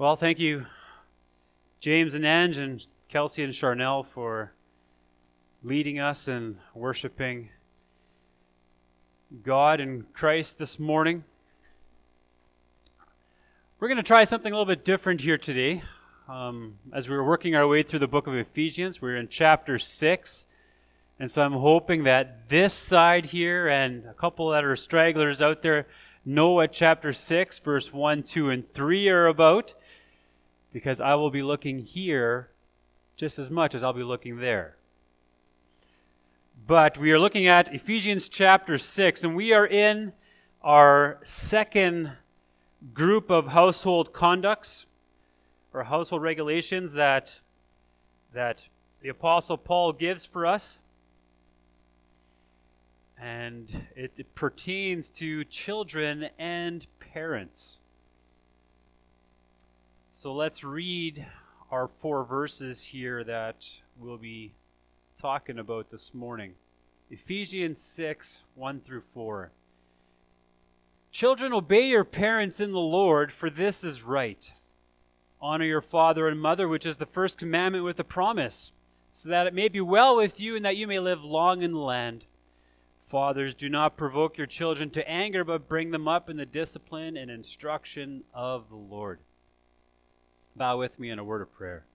Well, thank you, James and Ange and Kelsey and Charnel, for leading us in worshiping God and Christ this morning. We're going to try something a little bit different here today. As we were working our way through the book of Ephesians, we're in chapter 6. And so I'm hoping that this side here and a couple that are stragglers out there know what chapter 6, verse 1, 2, and 3 are about, because I will be looking here just as much as I'll be looking there. But we are looking at Ephesians chapter 6, and we are in our second group of household conducts, or household regulations that the Apostle Paul gives for us. And it pertains to children and parents. So let's read our 4 verses here that we'll be talking about this morning. Ephesians 6, 1 through 4. Children, obey your parents in the Lord, for this is right. Honor your father and mother, which is the first commandment with a promise, so that it may be well with you and that you may live long in the land. Fathers, do not provoke your children to anger, but bring them up in the discipline and instruction of the Lord. Bow with me in a word of prayer.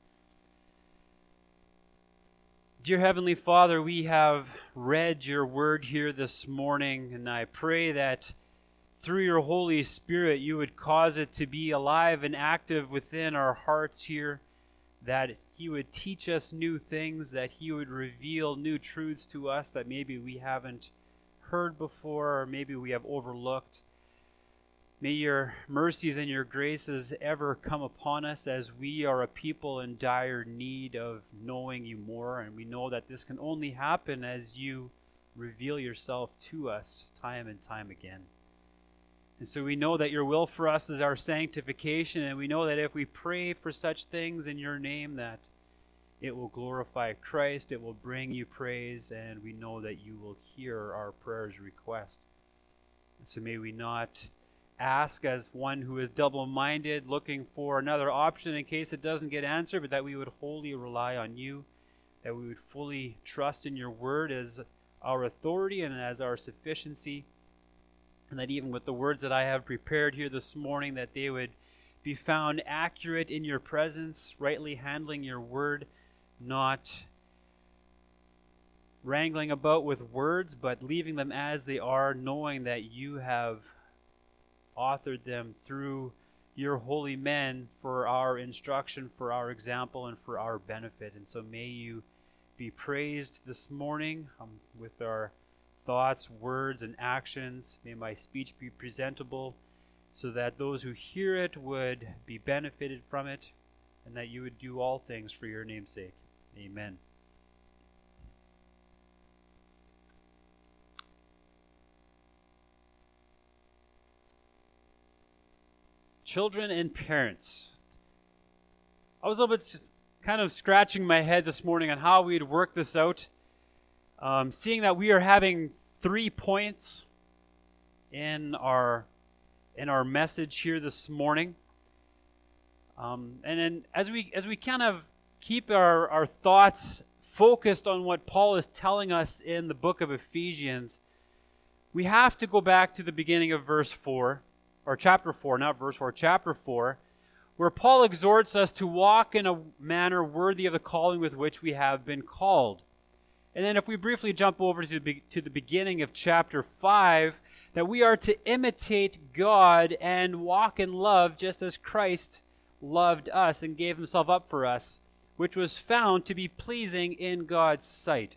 Dear Heavenly Father, we have read your word here this morning, and I pray that through your Holy Spirit you would cause it to be alive and active within our hearts here, that he would teach us new things, that he would reveal new truths to us that maybe we haven't heard before, or maybe we have overlooked. May your mercies and your graces ever come upon us, as we are a people in dire need of knowing you more, and we know that this can only happen as you reveal yourself to us time and time again. And so we know that your will for us is our sanctification, and we know that if we pray for such things in your name, that it will glorify Christ, it will bring you praise, and we know that you will hear our prayers request. And so may we not ask as one who is double-minded, looking for another option in case it doesn't get answered, but that we would wholly rely on you, that we would fully trust in your word as our authority and as our sufficiency, and that even with the words that I have prepared here this morning, that they would be found accurate in your presence, rightly handling your word, not wrangling about with words, but leaving them as they are, knowing that you have authored them through your holy men for our instruction, for our example, and for our benefit. And so may you be praised this morning with our thoughts, words, and actions. May my speech be presentable so that those who hear it would be benefited from it, and that you would do all things for your name's sake. Amen. Children and parents. I was a little bit kind of scratching my head this morning on how we'd work this out. Seeing that we are having 3 points in our message here this morning, and then as we kind of keep our thoughts focused on what Paul is telling us in the book of Ephesians, we have to go back to the beginning of verse 4, or chapter 4, not verse 4, chapter 4, where Paul exhorts us to walk in a manner worthy of the calling with which we have been called. And then if we briefly jump over to the beginning of chapter 5, that we are to imitate God and walk in love just as Christ loved us and gave himself up for us, which was found to be pleasing in God's sight.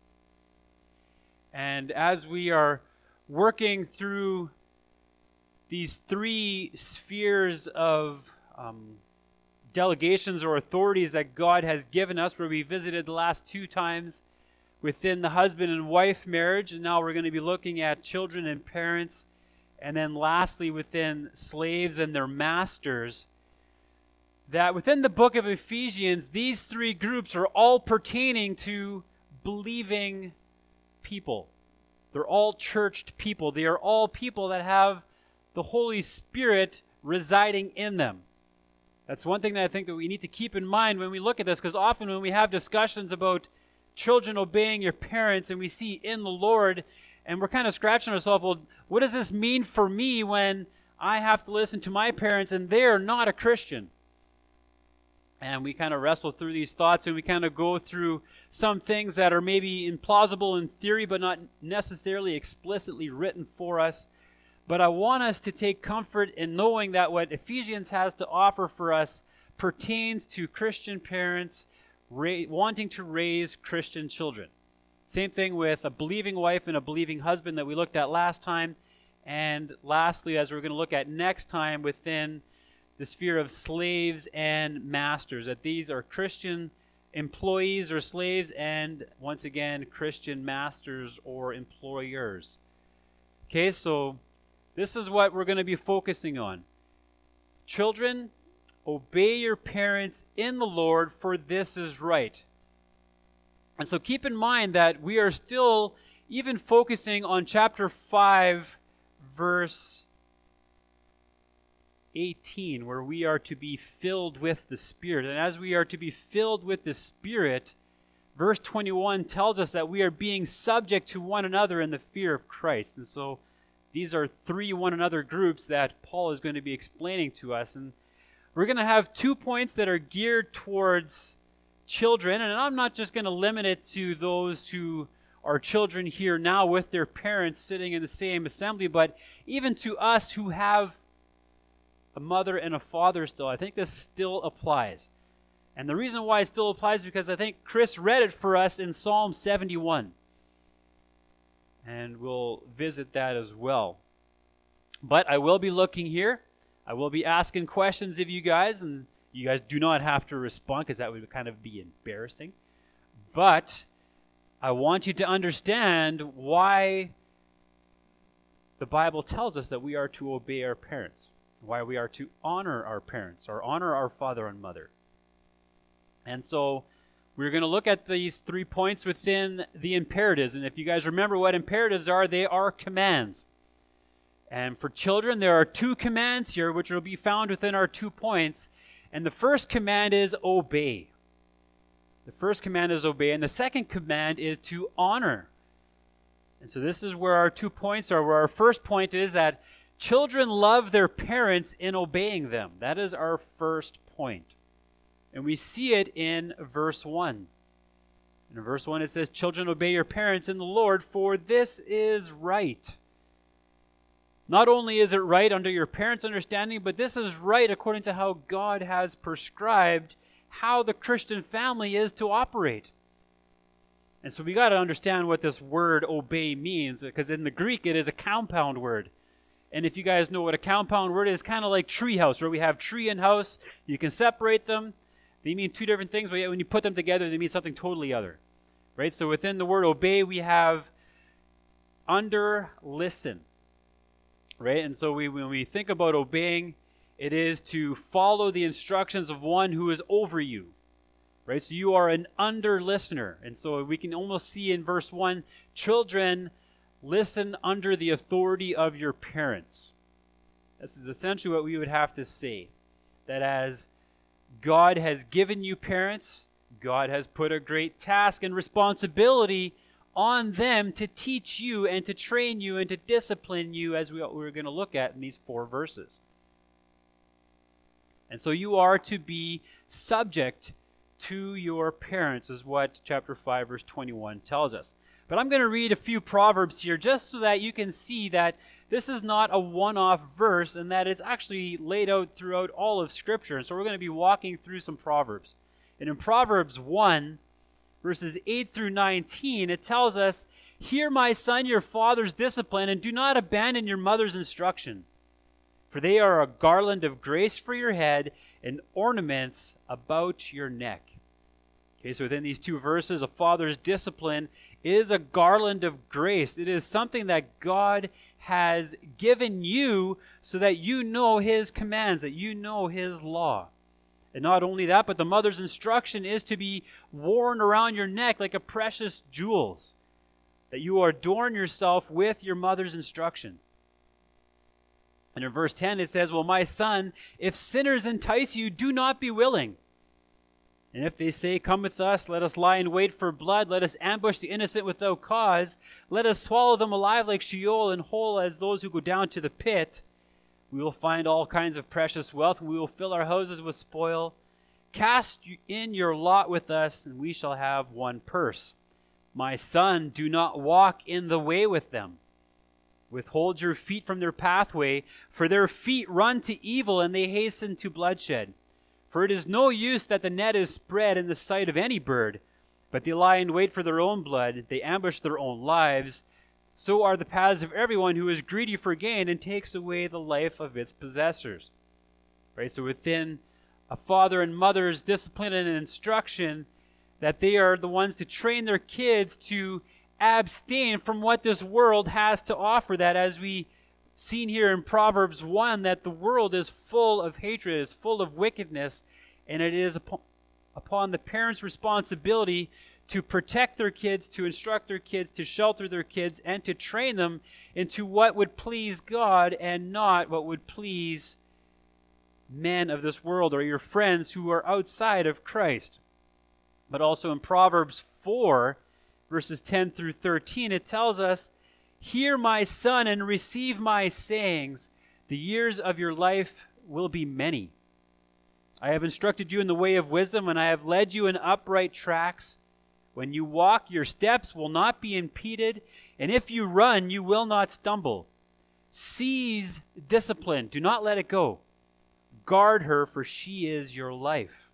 And as we are working through these 3 spheres of delegations or authorities that God has given us, where we visited the last 2 times within the husband and wife marriage, and now we're going to be looking at children and parents, and then lastly within slaves and their masters, that within the book of Ephesians, these 3 groups are all pertaining to believing people. They're all churched people. They are all people that have the Holy Spirit residing in them. That's one thing that I think that we need to keep in mind when we look at this, because often when we have discussions about children obeying your parents and we see in the Lord, and we're kind of scratching ourselves, well, what does this mean for me when I have to listen to my parents and they're not a Christian? And we kind of wrestle through these thoughts, and we kind of go through some things that are maybe implausible in theory, but not necessarily explicitly written for us. But I want us to take comfort in knowing that what Ephesians has to offer for us pertains to Christian parents wanting to raise Christian children. Same thing with a believing wife and a believing husband that we looked at last time. And lastly, as we're going to look at next time, within the sphere of slaves and masters, that these are Christian employees or slaves, and once again, Christian masters or employers. Okay, so this is what we're going to be focusing on. Children, obey your parents in the Lord, for this is right. And so keep in mind that we are still even focusing on chapter 5, verse 18, where we are to be filled with the Spirit. And as we are to be filled with the Spirit, verse 21 tells us that we are being subject to one another in the fear of Christ. And so these are three one another groups that Paul is going to be explaining to us. And we're going to have 2 points that are geared towards children. And I'm not just going to limit it to those who are children here now with their parents sitting in the same assembly, but even to us who have a mother and a father still. I think this still applies. And the reason why it still applies is because I think Chris read it for us in Psalm 71. And we'll visit that as well. But I will be looking here. I will be asking questions of you guys, and you guys do not have to respond because that would kind of be embarrassing. But I want you to understand why the Bible tells us that we are to obey our parents, why we are to honor our parents or honor our father and mother. And so we're going to look at these 3 points within the imperatives. And if you guys remember what imperatives are, they are commands. And for children, there are 2 commands here, which will be found within our 2 points. And the first command is obey. The first command is obey, and the second command is to honor. And so this is where our 2 points are, where our first point is that children love their parents in obeying them. That is our first point. And we see it in verse 1. And in verse 1 it says, "Children, obey your parents in the Lord, for this is right." Not only is it right under your parents' understanding, but this is right according to how God has prescribed how the Christian family is to operate. And so we got to understand what this word obey means, because in the Greek it is a compound word. And if you guys know what a compound word is, kind of like treehouse, where we have tree and house. You can separate them. They mean 2 different things, but yet when you put them together, they mean something totally other. Right? So within the word obey, we have under, listen. Right? And so when we think about obeying, it is to follow the instructions of one who is over you. Right? So you are an under listener. And so we can almost see in verse 1, children, listen under the authority of your parents. This is essentially what we would have to say. That as God has given you parents, God has put a great task and responsibility on them to teach you and to train you and to discipline you, as we're going to look at in these 4 verses. And so you are to be subject to your parents, is what chapter 5, verse 21 tells us. But I'm going to read a few Proverbs here just so that you can see that this is not a one-off verse and that it's actually laid out throughout all of Scripture. And so we're going to be walking through some Proverbs. And in Proverbs 1, verses 8 through 19, it tells us, "Hear, my son, your father's discipline, and do not abandon your mother's instruction. For they are a garland of grace for your head and ornaments about your neck." Okay, so within these 2 verses, a father's discipline is a garland of grace. It is something that God has given you so that you know His commands, that you know His law. And not only that, but the mother's instruction is to be worn around your neck like a precious jewels, that you adorn yourself with your mother's instruction. And in verse 10 it says, "Well, my son, if sinners entice you, do not be willing. And if they say, 'Come with us, let us lie in wait for blood, let us ambush the innocent without cause, let us swallow them alive like Sheol and whole as those who go down to the pit, we will find all kinds of precious wealth, and we will fill our houses with spoil. Cast in your lot with us, and we shall have one purse. My son, do not walk in the way with them. Withhold your feet from their pathway, for their feet run to evil, and they hasten to bloodshed. For it is no use that the net is spread in the sight of any bird, but they lie in wait for their own blood, they ambush their own lives. So are the paths of everyone who is greedy for gain and takes away the life of its possessors." Right? So within a father and mother's discipline and instruction, that they are the ones to train their kids to abstain from what this world has to offer. That, as we seen here in Proverbs 1, that the world is full of hatred, is full of wickedness, and it is upon the parents' responsibility to protect their kids, to instruct their kids, to shelter their kids, and to train them into what would please God and not what would please men of this world or your friends who are outside of Christ. But also in Proverbs 4, verses 10 through 13, it tells us, "Hear, my son, and receive my sayings. The years of your life will be many. I have instructed you in the way of wisdom, and I have led you in upright tracks. When you walk, your steps will not be impeded, and if you run, you will not stumble. Seize discipline. Do not let it go. Guard her, for she is your life."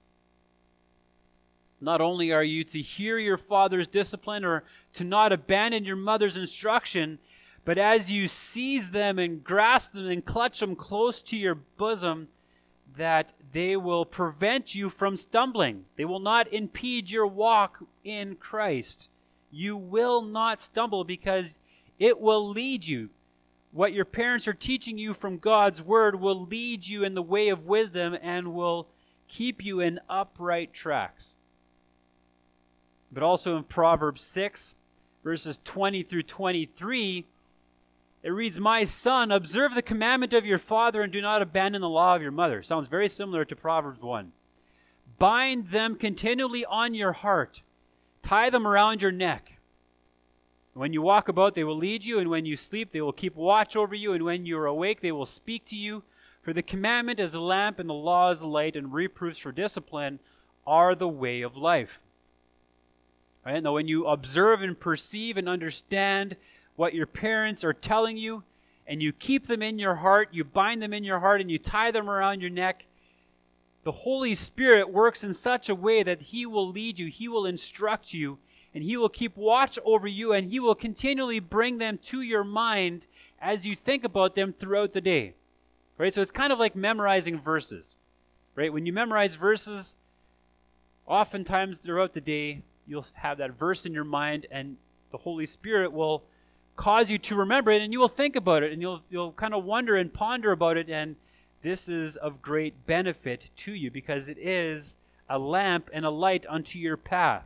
Not only are you to hear your father's discipline or to not abandon your mother's instruction, but as you seize them and grasp them and clutch them close to your bosom, that they will prevent you from stumbling. They will not impede your walk in Christ. You will not stumble because it will lead you. What your parents are teaching you from God's word will lead you in the way of wisdom and will keep you in upright tracks. But also in Proverbs 6, verses 20 through 23, it reads, "My son, observe the commandment of your father and do not abandon the law of your mother." Sounds very similar to Proverbs 1. "Bind them continually on your heart. Tie them around your neck. When you walk about, they will lead you, and when you sleep, they will keep watch over you, and when you are awake, they will speak to you. For the commandment is a lamp, and the law is a light, and reproofs for discipline are the way of life." Right? Now, when you observe and perceive and understand what your parents are telling you, and you keep them in your heart, you bind them in your heart, and you tie them around your neck, the Holy Spirit works in such a way that He will lead you, He will instruct you, and He will keep watch over you, and He will continually bring them to your mind as you think about them throughout the day. Right? So it's kind of like memorizing verses. Right? When you memorize verses, oftentimes throughout the day, you'll have that verse in your mind, and the Holy Spirit will cause you to remember it, and you will think about it, and you'll kind of wonder and ponder about it, and this is of great benefit to you because it is a lamp and a light unto your path.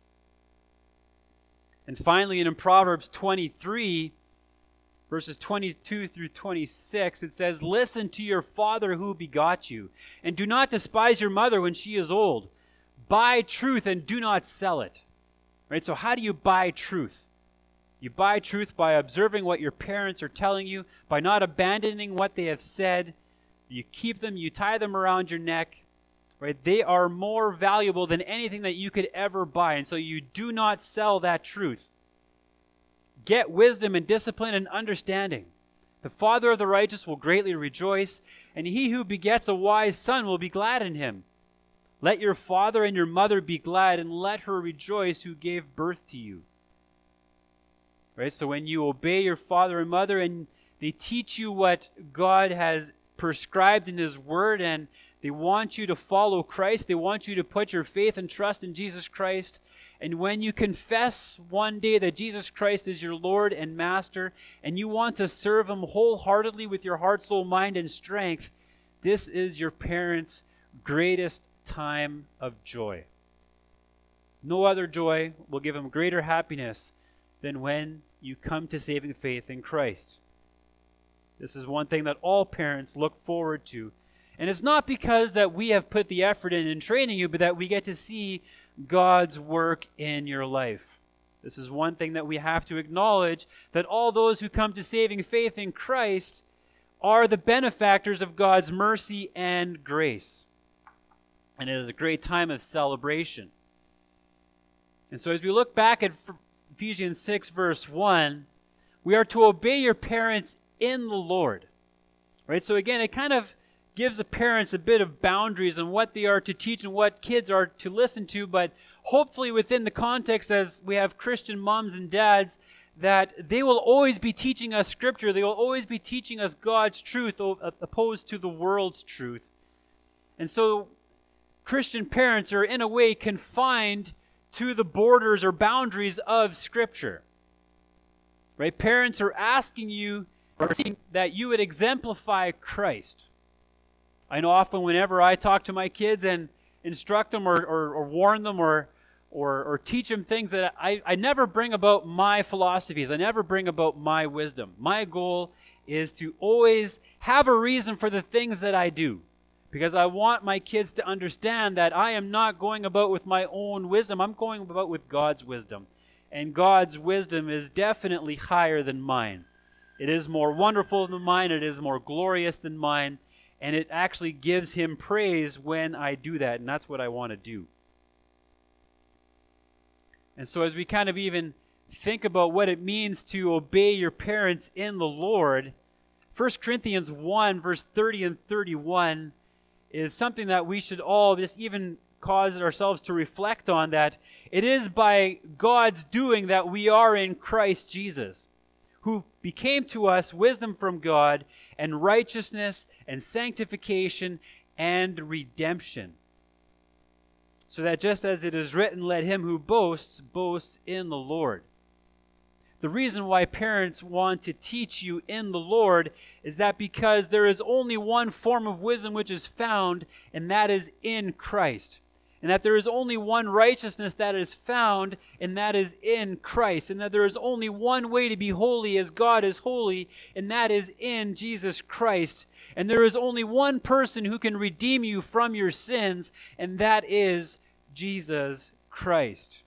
And finally, in Proverbs 23, verses 22 through 26, it says, "Listen to your father who begot you, and do not despise your mother when she is old. Buy truth and do not sell it." Right? So how do you buy truth? You buy truth by observing what your parents are telling you, by not abandoning what they have said. You keep them, you tie them around your neck. Right? They are more valuable than anything that you could ever buy, and so you do not sell that truth. Get wisdom and discipline and understanding. The father of the righteous will greatly rejoice, and he who begets a wise son will be glad in him. Let your father and your mother be glad, and let her rejoice who gave birth to you. Right? So when you obey your father and mother, and they teach you what God has prescribed in His Word, and they want you to follow Christ, they want you to put your faith and trust in Jesus Christ, and when you confess one day that Jesus Christ is your Lord and Master, and you want to serve Him wholeheartedly with your heart, soul, mind, and strength, this is your parents' greatest time of joy. No other joy will give them greater happiness than when you come to saving faith in Christ. This is one thing that all parents look forward to. And it's not because that we have put the effort in training you, but that we get to see God's work in your life. This is one thing that we have to acknowledge, that all those who come to saving faith in Christ are the benefactors of God's mercy and grace. And it is a great time of celebration. And so as we look back at Ephesians 6 verse 1, we are to obey your parents in the Lord. Right? So again, it kind of gives the parents a bit of boundaries on what they are to teach and what kids are to listen to, but hopefully within the context, as we have Christian moms and dads, that they will always be teaching us Scripture. They will always be teaching us God's truth opposed to the world's truth. And so Christian parents are in a way confined to the borders or boundaries of Scripture. Right? Parents are asking you that you would exemplify Christ. I know often whenever I talk to my kids and instruct them or warn them or teach them things, that I never bring about my philosophies. I never bring about my wisdom. My goal is to always have a reason for the things that I do, because I want my kids to understand that I am not going about with my own wisdom. I'm going about with God's wisdom. And God's wisdom is definitely higher than mine. It is more wonderful than mine. It is more glorious than mine. And it actually gives Him praise when I do that. And that's what I want to do. And so as we kind of even think about what it means to obey your parents in the Lord, 1 Corinthians 1, verse 30 and 31 is something that we should all just even cause ourselves to reflect on, that it is by God's doing that we are in Christ Jesus, who became to us wisdom from God and righteousness and sanctification and redemption. So that just as it is written, let him who boasts, boast in the Lord. The reason why parents want to teach you in the Lord is that because there is only one form of wisdom which is found, and that is in Christ. And that there is only one righteousness that is found, and that is in Christ. And that there is only one way to be holy as God is holy, and that is in Jesus Christ. And there is only one person who can redeem you from your sins, and that is Jesus Christ.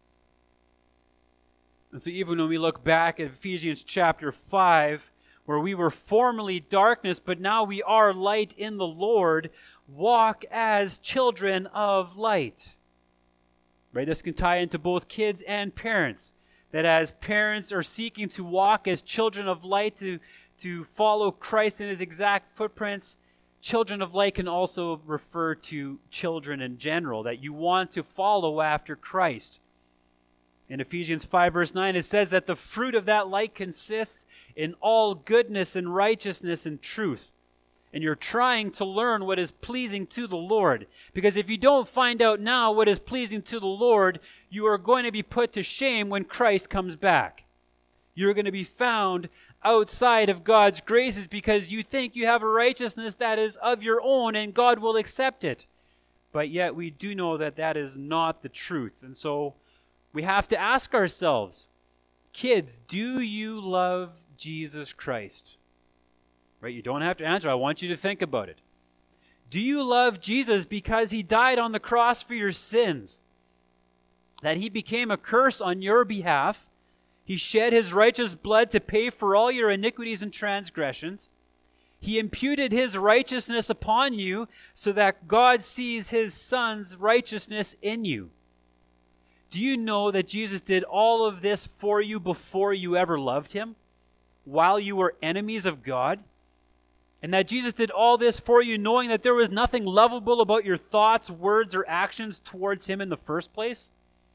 And so even when we look back at Ephesians chapter 5, where we were formerly darkness, but now we are light in the Lord, walk as children of light. Right? This can tie into both kids and parents. That as parents are seeking to walk as children of light, to follow Christ in His exact footprints, children of light can also refer to children in general, that you want to follow after Christ. In Ephesians 5 verse 9, it says that the fruit of that light consists in all goodness and righteousness and truth. And you're trying to learn what is pleasing to the Lord. Because if you don't find out now what is pleasing to the Lord, you are going to be put to shame when Christ comes back. You're going to be found outside of God's graces because you think you have a righteousness that is of your own and God will accept it. But yet we do know that that is not the truth. And so we have to ask ourselves, kids, do you love Jesus Christ? Right? You don't have to answer. I want you to think about it. Do you love Jesus because He died on the cross for your sins? That He became a curse on your behalf. He shed His righteous blood to pay for all your iniquities and transgressions. He imputed His righteousness upon you so that God sees His Son's righteousness in you. Do you know that Jesus did all of this for you before you ever loved Him? While you were enemies of God? And that Jesus did all this for you knowing that there was nothing lovable about your thoughts, words, or actions towards Him in the first place?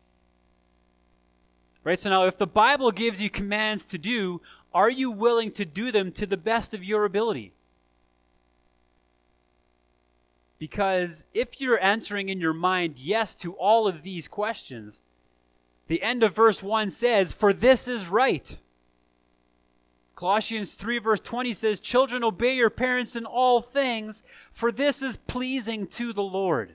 Right? So now if the Bible gives you commands to do, are you willing to do them to the best of your ability? Because if you're answering in your mind yes to all of these questions, the end of verse 1 says, "For this is right." Colossians 3 verse 20 says, "Children, obey your parents in all things, for this is pleasing to the Lord."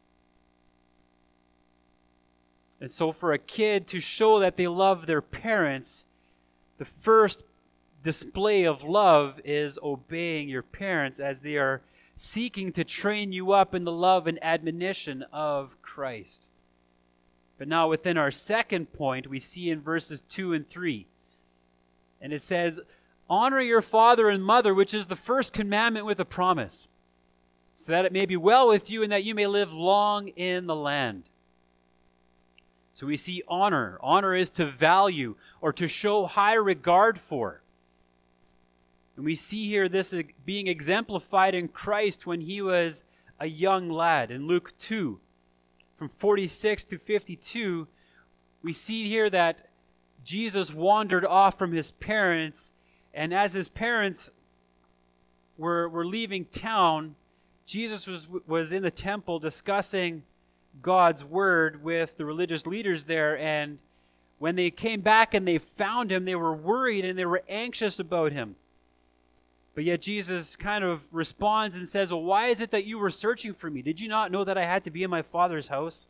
And so for a kid to show that they love their parents, the display of love is obeying your parents as they are seeking to train you up in the love and admonition of Christ. But now within our second point, we see in verses 2 and 3. And it says, honor your father and mother, which is the first commandment with a promise, so that it may be well with you and that you may live long in the land. So we see honor. Honor is to value or to show high regard for. And we see here this being exemplified in Christ when he was a young lad. In Luke 2, from 46 to 52, we see here that Jesus wandered off from his parents, and as his parents were leaving town, Jesus was in the temple discussing God's word with the religious leaders there, and when they came back and they found him, they were worried and they were anxious about him. But yet Jesus kind of responds and says, well, why is it that you were searching for me? Did you not know that I had to be in my Father's house?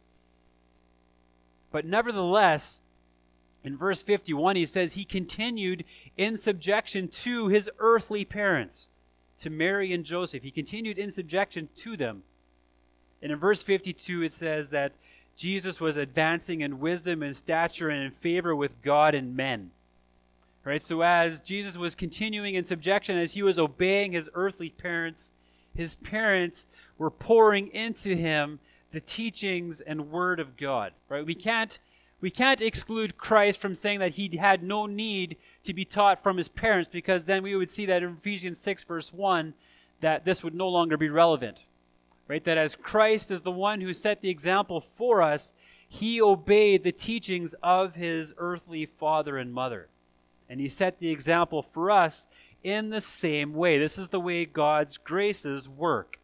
But nevertheless, in verse 51, he says he continued in subjection to his earthly parents, to Mary and Joseph. He continued in subjection to them. And in verse 52, it says that Jesus was advancing in wisdom and stature and in favor with God and men. Right? So as Jesus was continuing in subjection, as he was obeying his earthly parents, his parents were pouring into him the teachings and word of God. Right? We can't exclude Christ from saying that he had no need to be taught from his parents, because then we would see that in Ephesians 6 verse 1 that this would no longer be relevant. Right? That as Christ is the one who set the example for us, he obeyed the teachings of his earthly father and mother. And he set the example for us in the same way. This is the way God's graces work.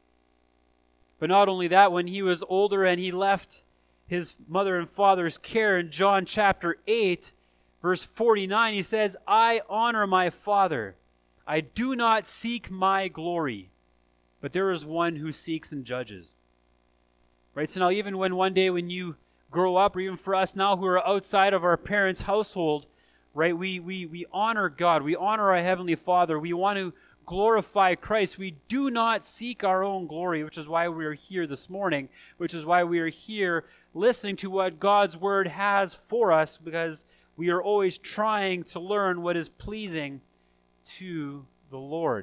But not only that, when he was older and he left his mother and father's care, in John chapter 8, verse 49, he says, I honor my Father. I do not seek my glory, but there is one who seeks and judges. Right? So now even one day when you grow up, or even for us now who are outside of our parents' household, right, we honor God. We honor our Heavenly Father. We want to glorify Christ. We do not seek our own glory, which is why we are here this morning, which is why we are here listening to what God's Word has for us, because we are always trying to learn what is pleasing to the Lord.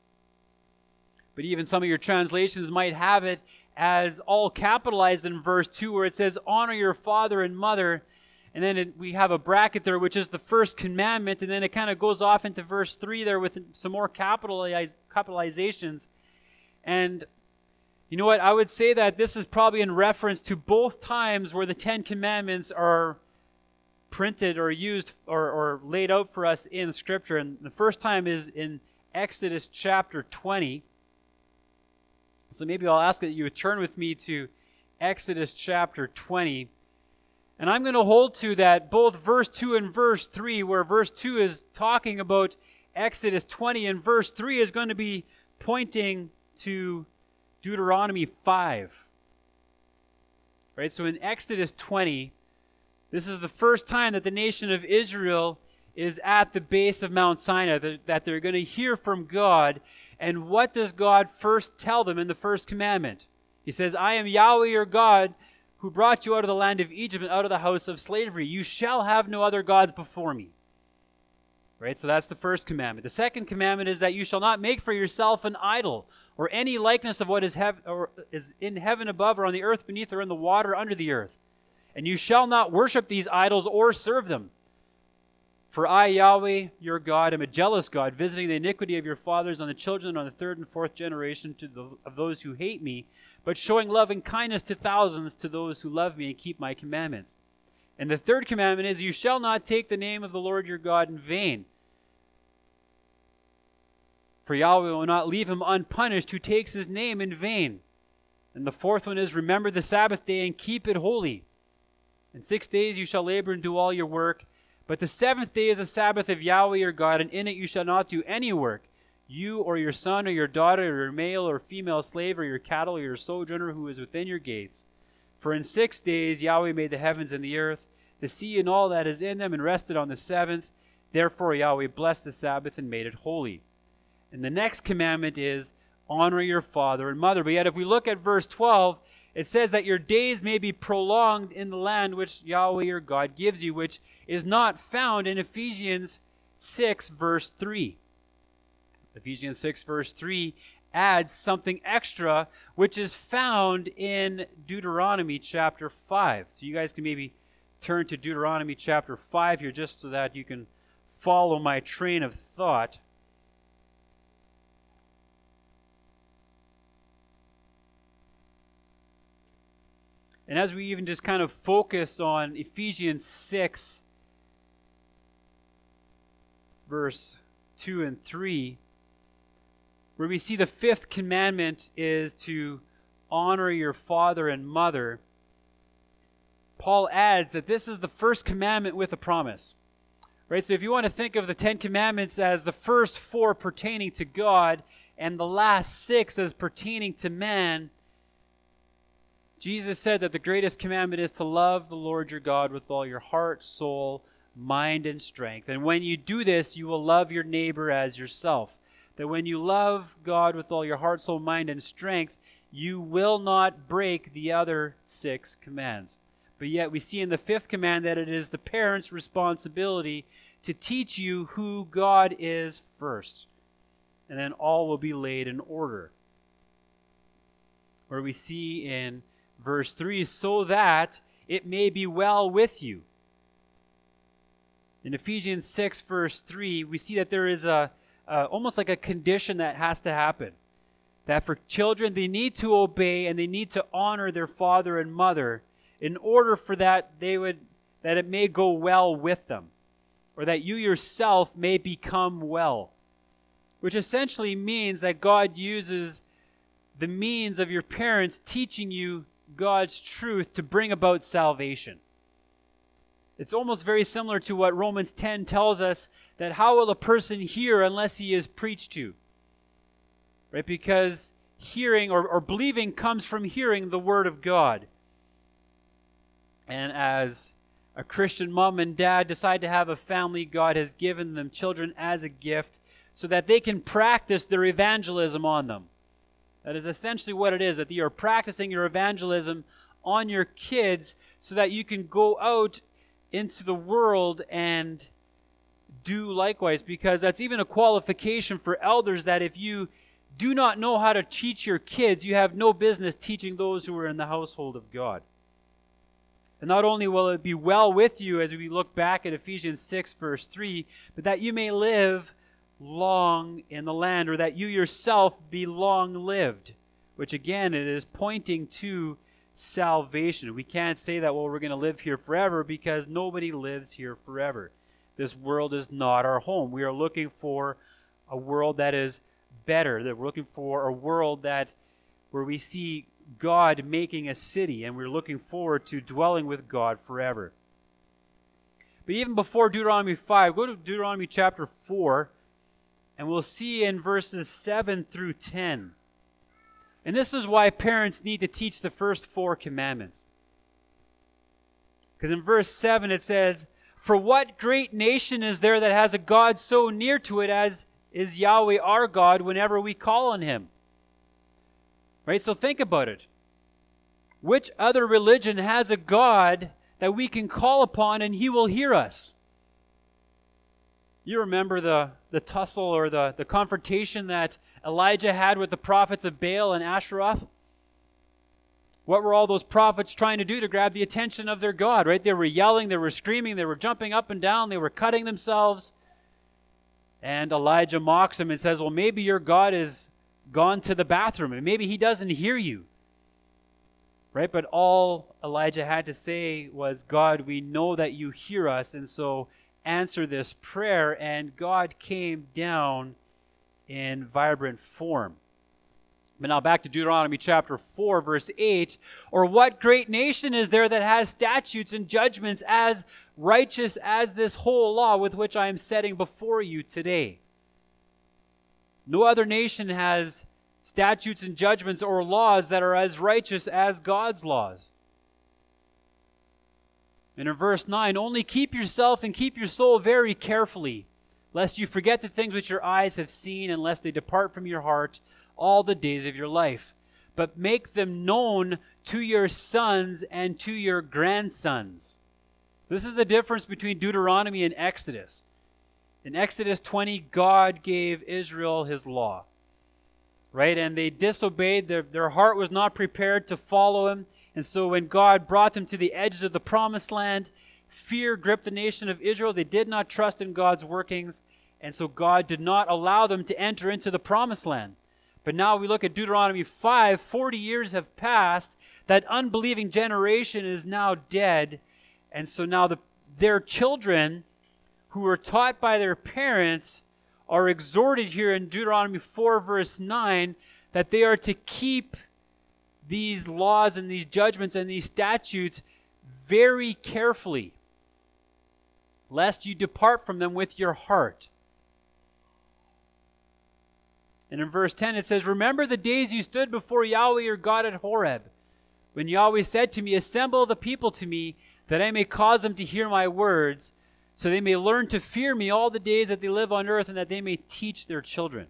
But even some of your translations might have it as all capitalized in verse 2, where it says, honor your father and mother. And then we have a bracket there, which is the first commandment. And then it kind of goes off into verse 3 there with some more capitalizations. And you know what? I would say that this is probably in reference to both times where the Ten Commandments are printed or used or laid out for us in Scripture. And the first time is in Exodus chapter 20. So maybe I'll ask that you would turn with me to Exodus chapter 20. And I'm going to hold to that both verse 2 and verse 3, where verse 2 is talking about Exodus 20, and verse 3 is going to be pointing to Deuteronomy 5. Right? So in Exodus 20, this is the first time that the nation of Israel is at the base of Mount Sinai, that they're going to hear from God. And what does God first tell them in the first commandment? He says, I am Yahweh your God, who brought you out of the land of Egypt and out of the house of slavery. You shall have no other gods before me. Right? So that's the first commandment. The second commandment is that you shall not make for yourself an idol, or any likeness of what is in heaven above, or on the earth beneath, or in the water under the earth. And you shall not worship these idols or serve them. For I, Yahweh, your God, am a jealous God, visiting the iniquity of your fathers on the children on the third and fourth generation of those who hate me, but showing love and kindness to thousands to those who love me and keep my commandments. And the third commandment is, you shall not take the name of the Lord your God in vain. For Yahweh will not leave him unpunished who takes his name in vain. And the fourth one is, remember the Sabbath day and keep it holy. In 6 days you shall labor and do all your work. But the seventh day is a Sabbath of Yahweh your God, and in it you shall not do any work, you or your son or your daughter or your male or female slave or your cattle or your sojourner who is within your gates. For in 6 days Yahweh made the heavens and the earth, the sea and all that is in them, and rested on the seventh. Therefore Yahweh blessed the Sabbath and made it holy. And the next commandment is, honor your father and mother. But yet if we look at verse 12, it says that your days may be prolonged in the land which Yahweh your God gives you, which is not found in Ephesians 6 verse 3. Ephesians 6 verse 3 adds something extra, which is found in Deuteronomy chapter 5. So you guys can maybe turn to Deuteronomy chapter 5 here just so that you can follow my train of thought. And as we even just kind of focus on Ephesians 6, verse 2 and 3, where we see the fifth commandment is to honor your father and mother, Paul adds that this is the first commandment with a promise. Right? So if you want to think of the 10 commandments as the first 4 pertaining to God and the last 6 as pertaining to man, Jesus said that the greatest commandment is to love the Lord your God with all your heart, soul, mind, and strength. And when you do this, you will love your neighbor as yourself. That when you love God with all your heart, soul, mind, and strength, you will not break the other 6 commands. But yet we see in the 5th command that it is the parent's responsibility to teach you who God is first. And then all will be laid in order. Where we see in verse 3, so that it may be well with you. In Ephesians 6, verse 3, we see that there is almost like a condition that has to happen. That for children, they need to obey and they need to honor their father and mother in order for that it may go well with them, or that you yourself may become well. Which essentially means that God uses the means of your parents teaching you God's truth to bring about salvation. It's almost very similar to what Romans 10 tells us, that how will a person hear unless he is preached to? Right? Because hearing or believing comes from hearing the Word of God. And as a Christian mom and dad decide to have a family, God has given them children as a gift so that they can practice their evangelism on them. That is essentially what it is, that you are practicing your evangelism on your kids so that you can go out into the world and do likewise, because that's even a qualification for elders, that if you do not know how to teach your kids, you have no business teaching those who are in the household of God. And not only will it be well with you as we look back at Ephesians 6 verse 3, but that you may live long in the land, or that you yourself be long-lived, which again, it is pointing to salvation. We can't say that, well, we're going to live here forever, because nobody lives here forever. This world is not our home. We are looking for a world that is better, that we're looking for a world where we see God making a city, and we're looking forward to dwelling with God forever. But even before Deuteronomy 5, go to Deuteronomy chapter 4, and we'll see in verses 7 through 10. And this is why parents need to teach the first 4 commandments. Because in verse 7 it says, for what great nation is there that has a God so near to it as is Yahweh our God whenever we call on him? Right? So think about it. Which other religion has a God that we can call upon and he will hear us? You remember the tussle or the confrontation that Elijah had with the prophets of Baal and Asheroth? What were all those prophets trying to do to grab the attention of their God, right? They were yelling, they were screaming, they were jumping up and down, they were cutting themselves. And Elijah mocks them and says, well, maybe your God is gone to the bathroom and maybe he doesn't hear you. Right? But all Elijah had to say was, God, we know that you hear us, and so answer this prayer. And God came down in vibrant form. But now back to Deuteronomy chapter 4, verse 8. Or what great nation is there that has statutes and judgments as righteous as this whole law with which I am setting before you today? No other nation has statutes and judgments or laws that are as righteous as God's laws. And in verse 9, only keep yourself and keep your soul very carefully, lest you forget the things which your eyes have seen, and lest they depart from your heart all the days of your life. But make them known to your sons and to your grandsons. This is the difference between Deuteronomy and Exodus. In Exodus 20, God gave Israel his law, right? And they disobeyed. Their heart was not prepared to follow him. And so when God brought them to the edges of the promised land, fear gripped the nation of Israel. They did not trust in God's workings. And so God did not allow them to enter into the promised land. But now we look at Deuteronomy 5, 40 years have passed. That unbelieving generation is now dead. And so now their children, who were taught by their parents, are exhorted here in Deuteronomy 4, verse 9, that they are to keep these laws and these judgments and these statutes very carefully, lest you depart from them with your heart. And in verse 10 it says, remember the days you stood before Yahweh your God at Horeb, when Yahweh said to me, assemble the people to me, that I may cause them to hear my words, so they may learn to fear me all the days that they live on earth, and that they may teach their children.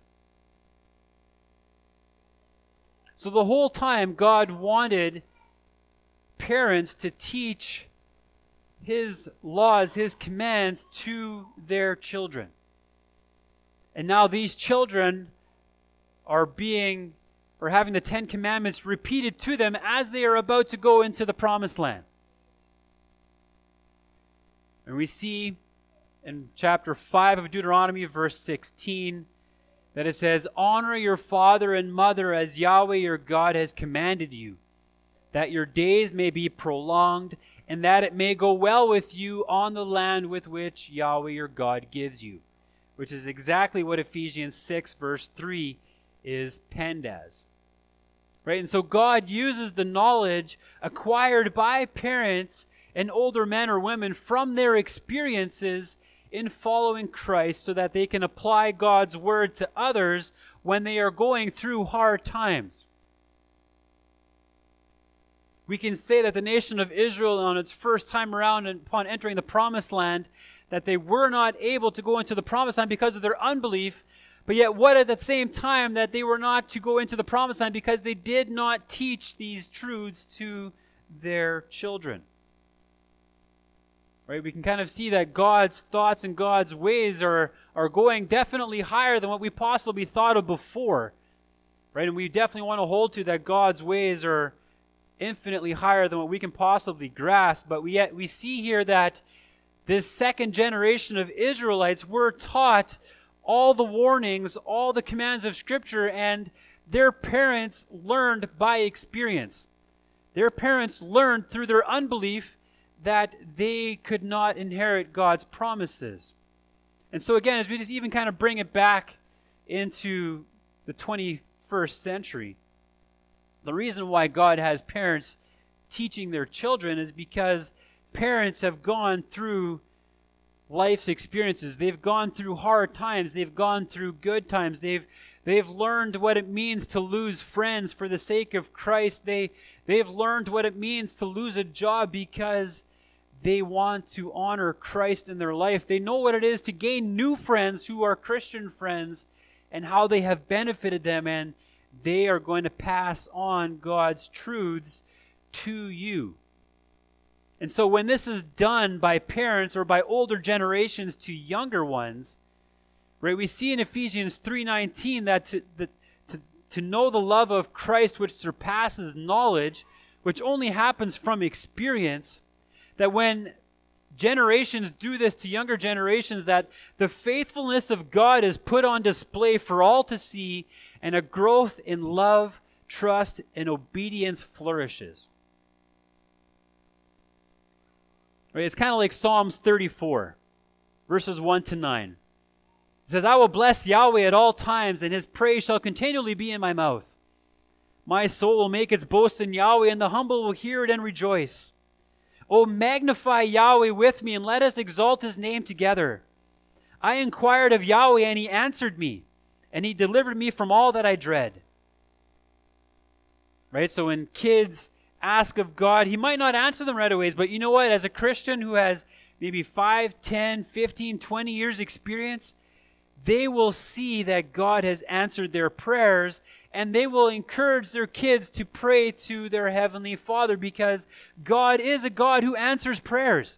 So the whole time God wanted parents to teach his laws, his commands to their children. And now these children are having the 10 commandments repeated to them as they are about to go into the promised land. And we see in chapter 5 of Deuteronomy, verse 16, that it says, honor your father and mother as Yahweh your God has commanded you, that your days may be prolonged, and that it may go well with you on the land with which Yahweh your God gives you. Which is exactly what Ephesians 6, verse 3 is penned as. Right? And so God uses the knowledge acquired by parents and older men or women from their experiences in following Christ so that they can apply God's word to others when they are going through hard times. We can say that the nation of Israel on its first time around and upon entering the promised land, that they were not able to go into the promised land because of their unbelief, but yet what at the same time that they were not to go into the promised land because they did not teach these truths to their children. Right? We can kind of see that God's thoughts and God's ways are going definitely higher than what we possibly thought of before. Right? And we definitely want to hold to that God's ways are infinitely higher than what we can possibly grasp. But we see here that this second generation of Israelites were taught all the warnings, all the commands of Scripture, and their parents learned by experience. Their parents learned through their unbelief that they could not inherit God's promises. And so again, as we just even kind of bring it back into the 21st century, the reason why God has parents teaching their children is because parents have gone through life's experiences. They've gone through hard times. They've gone through good times. They've learned what it means to lose friends for the sake of Christ. They've learned what it means to lose a job because they want to honor Christ in their life. They know what it is to gain new friends who are Christian friends and how they have benefited them, and they are going to pass on God's truths to you. And so when this is done by parents or by older generations to younger ones, right, we see in Ephesians 3:19 that to know the love of Christ which surpasses knowledge, which only happens from experience, that when generations do this to younger generations, that the faithfulness of God is put on display for all to see, and a growth in love, trust, and obedience flourishes. Right? It's kind of like Psalms 34, verses 1 to 9. It says, I will bless Yahweh at all times, and his praise shall continually be in my mouth. My soul will make its boast in Yahweh, and the humble will hear it and rejoice. O magnify Yahweh with me, and let us exalt his name together. I inquired of Yahweh, and he answered me, and he delivered me from all that I dread. Right? So when kids ask of God, he might not answer them right away, but you know what? As a Christian who has maybe 5, 10, 15, 20 years experience, they will see that God has answered their prayers, and they will encourage their kids to pray to their Heavenly Father, because God is a God who answers prayers.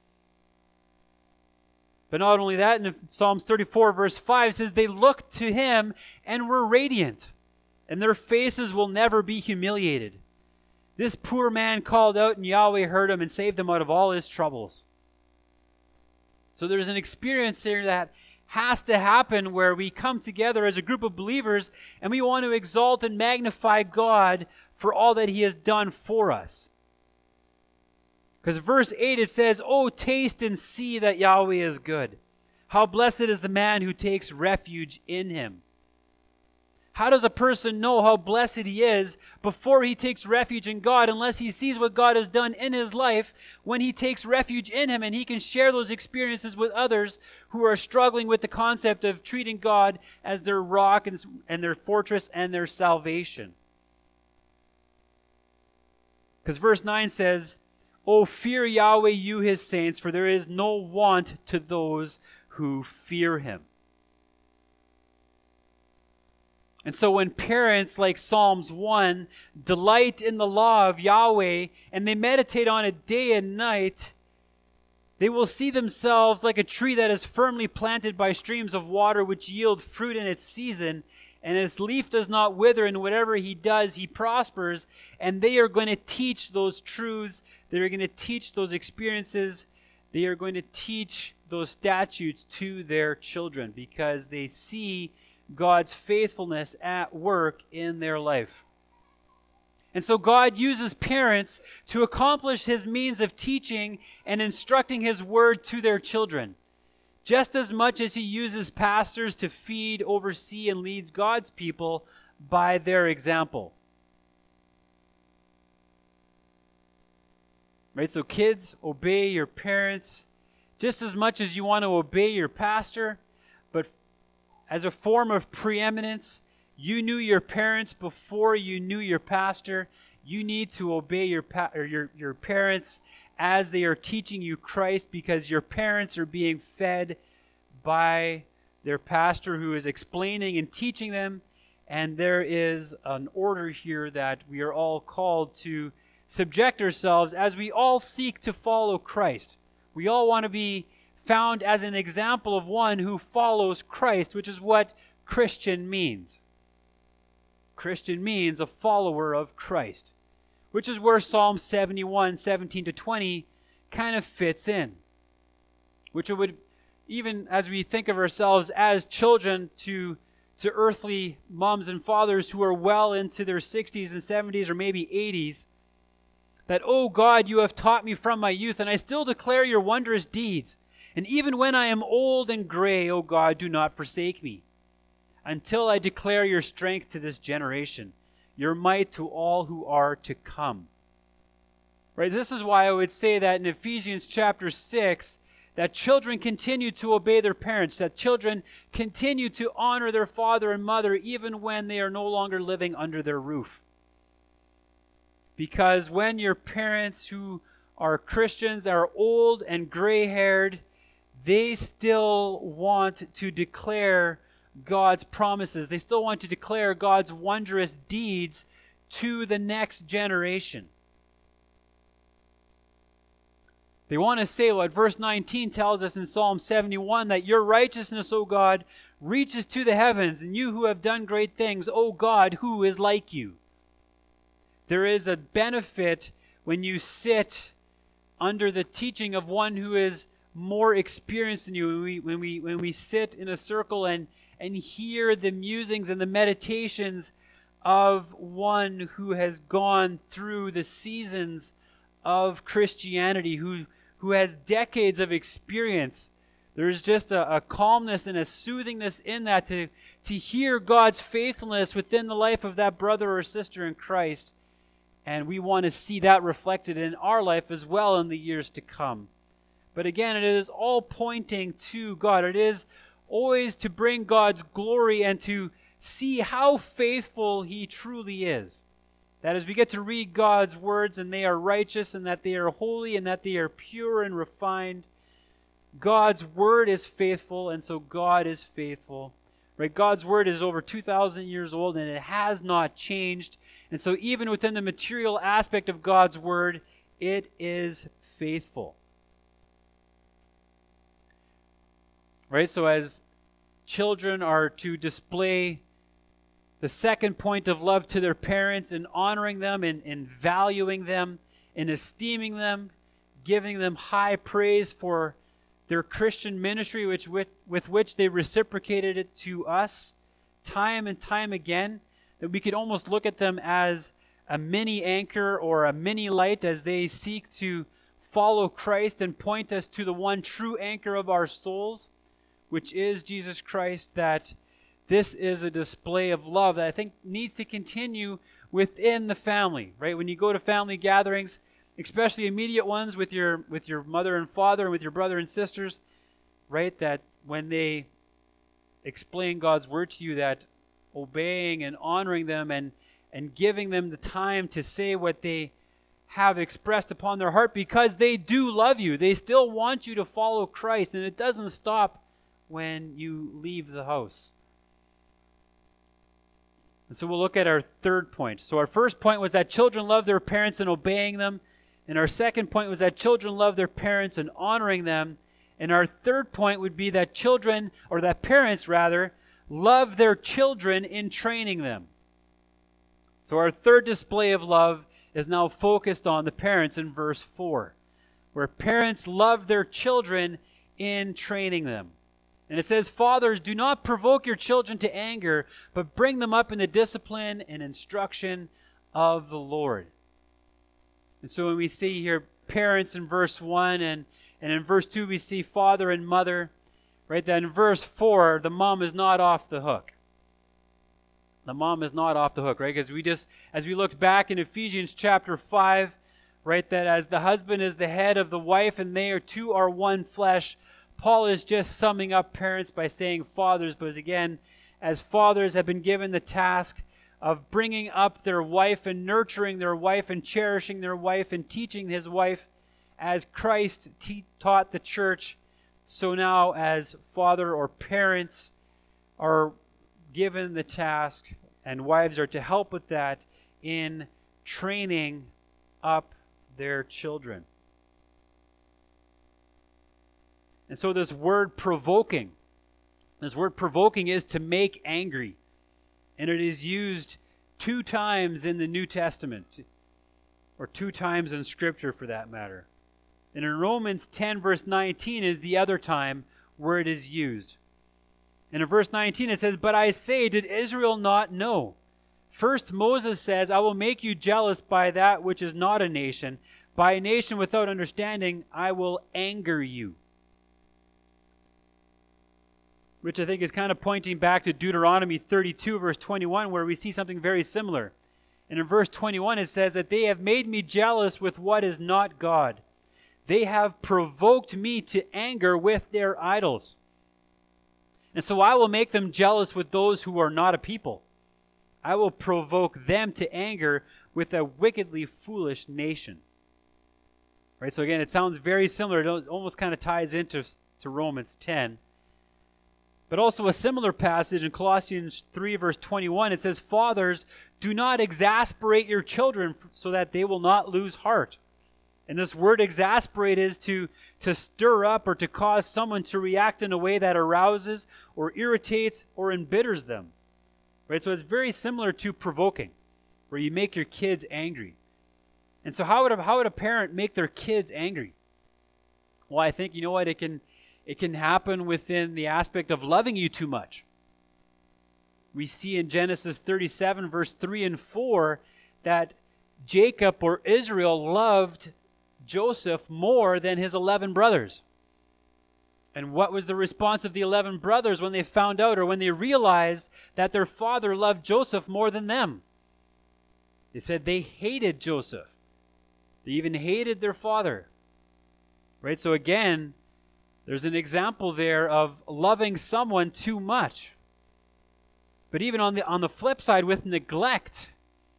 But not only that, in Psalms 34 verse 5 says, they looked to him and were radiant, and their faces will never be humiliated. This poor man called out, and Yahweh heard him and saved him out of all his troubles. So there's an experience here that has to happen where we come together as a group of believers and we want to exalt and magnify God for all that he has done for us. Because verse 8 it says, "Oh, taste and see that Yahweh is good. How blessed is the man who takes refuge in him." How does a person know how blessed he is before he takes refuge in God, unless he sees what God has done in his life when he takes refuge in him, and he can share those experiences with others who are struggling with the concept of treating God as their rock and their fortress and their salvation. Because verse 9 says, "O fear Yahweh, you his saints, for there is no want to those who fear him." And so when parents, like Psalms 1, delight in the law of Yahweh and they meditate on it day and night, they will see themselves like a tree that is firmly planted by streams of water, which yield fruit in its season, and its leaf does not wither, and whatever he does, he prospers. And they are going to teach those truths. They are going to teach those experiences. They are going to teach those statutes to their children, because they see God's faithfulness at work in their life. And so God uses parents to accomplish his means of teaching and instructing his word to their children, just as much as he uses pastors to feed, oversee, and lead God's people by their example. Right? So kids, obey your parents just as much as you want to obey your pastor, but as a form of preeminence, you knew your parents before you knew your pastor. You need to obey your parents as they are teaching you Christ, because your parents are being fed by their pastor who is explaining and teaching them. And there is an order here that we are all called to subject ourselves as we all seek to follow Christ. We all want to be found as an example of one who follows Christ, which is what Christian means. Christian means a follower of Christ, which is where Psalm 71, 17 to 20 kind of fits in. Which it would, even as we think of ourselves as children to earthly moms and fathers who are well into their 60s and 70s or maybe 80s, that, "Oh God, you have taught me from my youth, and I still declare your wondrous deeds. And even when I am old and gray, O God, do not forsake me, until I declare your strength to this generation, your might to all who are to come." Right? This is why I would say that in Ephesians chapter 6, that children continue to obey their parents, that children continue to honor their father and mother even when they are no longer living under their roof. Because when your parents who are Christians are old and gray-haired, they still want to declare God's promises. They still want to declare God's wondrous deeds to the next generation. They want to say what verse 19 tells us in Psalm 71, that your righteousness, O God, reaches to the heavens, and you who have done great things, O God, who is like you? There is a benefit when you sit under the teaching of one who is more experienced than you. When we sit in a circle and hear the musings and the meditations of one who has gone through the seasons of Christianity, who has decades of experience, there's just a calmness and a soothingness in that to hear God's faithfulness within the life of that brother or sister in Christ. And we want to see that reflected in our life as well in the years to come. But again, it is all pointing to God. It is always to bring God's glory and to see how faithful he truly is. That as we get to read God's words and they are righteous and that they are holy and that they are pure and refined, God's word is faithful, and so God is faithful. Right? God's word is over 2,000 years old and it has not changed. And so even within the material aspect of God's word, it is faithful. Right? So as children are to display the second point of love to their parents in honoring them and valuing them and esteeming them, giving them high praise for their Christian ministry with which they reciprocated it to us time and time again, that we could almost look at them as a mini anchor or a mini light as they seek to follow Christ and point us to the one true anchor of our souls, which is Jesus Christ, that this is a display of love that I think needs to continue within the family, right? When you go to family gatherings, especially immediate ones with your mother and father and with your brother and sisters, right? That when they explain God's word to you, that obeying and honoring them and giving them the time to say what they have expressed upon their heart, because they do love you. They still want you to follow Christ, and it doesn't stop when you leave the house. And so we'll look at our third point. So our first point was that children love their parents and obeying them. And our second point was that children love their parents and honoring them. And our third point would be that children, or that parents rather, love their children in training them. So our third display of love is now focused on the parents in verse 4, where parents love their children in training them. And it says, "Fathers, do not provoke your children to anger, but bring them up in the discipline and instruction of the Lord." And so when we see here parents in verse 1 and in verse 2 we see father and mother, right? That in verse 4 the mom is not off the hook. The mom is not off the hook, right? Because as we looked back in Ephesians chapter 5, right, that as the husband is the head of the wife and they two are one flesh, Paul is just summing up parents by saying fathers, but again, as fathers have been given the task of bringing up their wife and nurturing their wife and cherishing their wife and teaching his wife as Christ taught the church, so now as father or parents are given the task, and wives are to help with that in training up their children. And so this word provoking is to make angry. And it is used 2 times in the New Testament, or 2 times in Scripture for that matter. And in Romans 10 verse 19 is the other time where it is used. And in verse 19 it says, "But I say, did Israel not know? First Moses says, I will make you jealous by that which is not a nation. By a nation without understanding, I will anger you." Which I think is kind of pointing back to Deuteronomy 32 verse 21, where we see something very similar. And in verse 21 it says that they have made me jealous with what is not God. They have provoked me to anger with their idols. And so I will make them jealous with those who are not a people. I will provoke them to anger with a wickedly foolish nation. Right? So again, it sounds very similar. It almost kind of ties into Romans 10. But also a similar passage in Colossians 3 verse 21, it says, "Fathers, do not exasperate your children so that they will not lose heart." And this word exasperate is to stir up or to cause someone to react in a way that arouses or irritates or embitters them. Right? So it's very similar to provoking, where you make your kids angry. And so how would a parent make their kids angry? Well, I think, you know what, it can happen within the aspect of loving you too much. We see in Genesis 37 verse 3 and 4 that Jacob or Israel loved Joseph more than his 11 brothers. And what was the response of the 11 brothers when they found out, or when they realized that their father loved Joseph more than them? They said they hated Joseph. They even hated their father. Right? So again, there's an example there of loving someone too much. But even on the flip side, with neglect,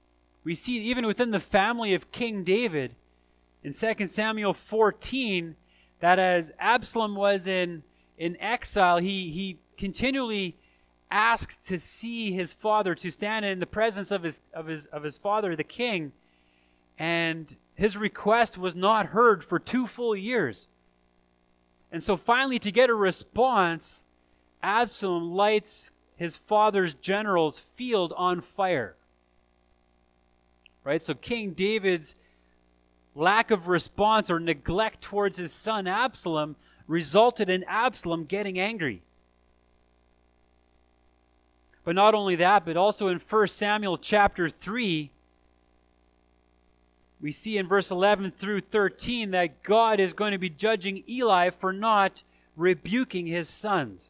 We see even within the family of King David in 2 Samuel 14 that as Absalom was in exile, he continually asked to see his father, to stand in the presence of his father, the king, and his request was not heard for 2 full years. And so finally, to get a response, Absalom lights his father's general's field on fire. Right? So King David's lack of response or neglect towards his son Absalom resulted in Absalom getting angry. But not only that, but also in 1 Samuel chapter 3, we see in verse 11 through 13 that God is going to be judging Eli for not rebuking his sons.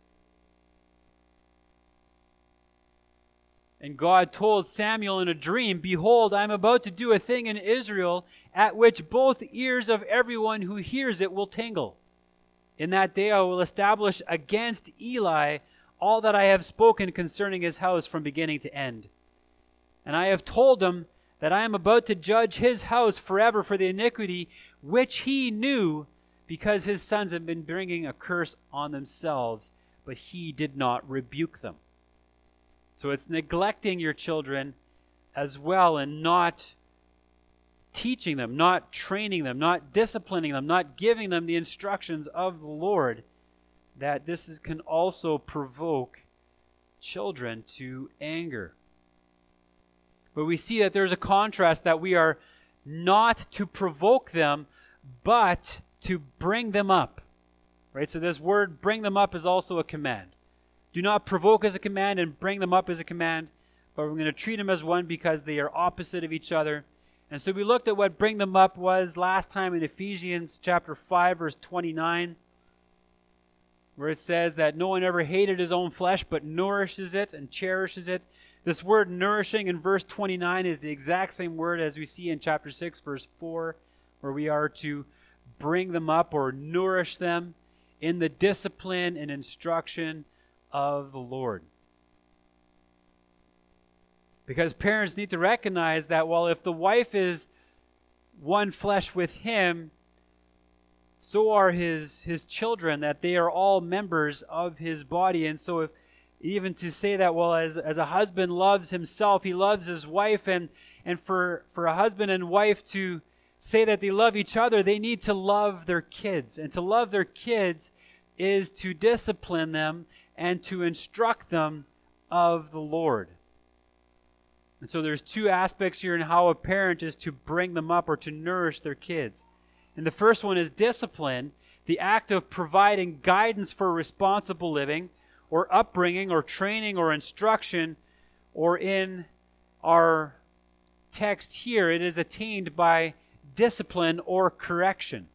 And God told Samuel in a dream, "Behold, I am about to do a thing in Israel at which both ears of everyone who hears it will tingle. In that day I will establish against Eli all that I have spoken concerning his house from beginning to end. And I have told him that I am about to judge his house forever for the iniquity which he knew, because his sons have been bringing a curse on themselves, but he did not rebuke them." So it's neglecting your children as well and not teaching them, not training them, not disciplining them, not giving them the instructions of the Lord, that this can also provoke children to anger. But we see that there's a contrast that we are not to provoke them, but to bring them up. Right? So this word, bring them up, is also a command. Do not provoke as a command and bring them up as a command, but we're going to treat them as one because they are opposite of each other. And so we looked at what bring them up was last time in Ephesians chapter 5, verse 29, where it says that no one ever hated his own flesh, but nourishes it and cherishes it. This word nourishing in verse 29 is the exact same word as we see in chapter 6, verse 4, where we are to bring them up or nourish them in the discipline and instruction of the Lord. Because parents need to recognize that while if the wife is one flesh with him, so are his children, that they are all members of his body. And so if even to say that, well, as a husband loves himself, he loves his wife, and for a husband and wife to say that they love each other, they need to love their kids. And to love their kids is to discipline them and to instruct them of the Lord. And so there's 2 aspects here in how a parent is to bring them up or to nourish their kids. And the first one is discipline, the act of providing guidance for responsible living or upbringing or training or instruction, or in our text here, it is attained by discipline or correction.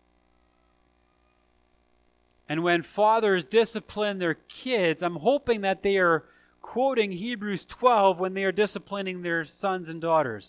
And when fathers discipline their kids, I'm hoping that they are quoting Hebrews 12 when they are disciplining their sons and daughters.